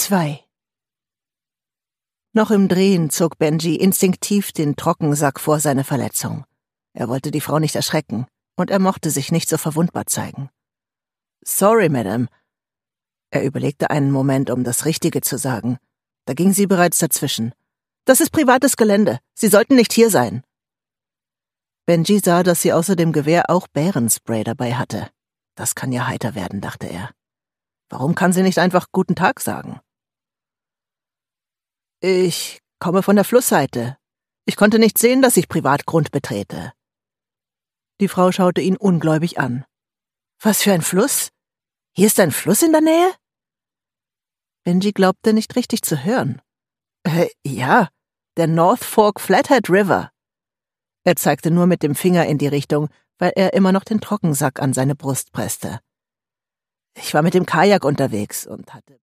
2. Noch im Drehen zog Benji instinktiv den Trockensack vor seine Verletzung. Er wollte die Frau nicht erschrecken, und er mochte sich nicht so verwundbar zeigen. »Sorry, Madame.« Er überlegte einen Moment, um das Richtige zu sagen. Da ging sie bereits dazwischen. »Das ist privates Gelände. Sie sollten nicht hier sein.« Benji sah, dass sie außer dem Gewehr auch Bärenspray dabei hatte. Das kann ja heiter werden, dachte er. Warum kann sie nicht einfach »Guten Tag« sagen? »Ich komme von der Flussseite. Ich konnte nicht sehen, dass ich Privatgrund betrete.« Die Frau schaute ihn ungläubig an. »Was für ein Fluss? Hier ist ein Fluss in der Nähe?« Benji glaubte nicht richtig zu hören. Ja, der North Fork Flathead River.« Er zeigte nur mit dem Finger in die Richtung, weil er immer noch den Trockensack an seine Brust presste. »Ich war mit dem Kajak unterwegs und hatte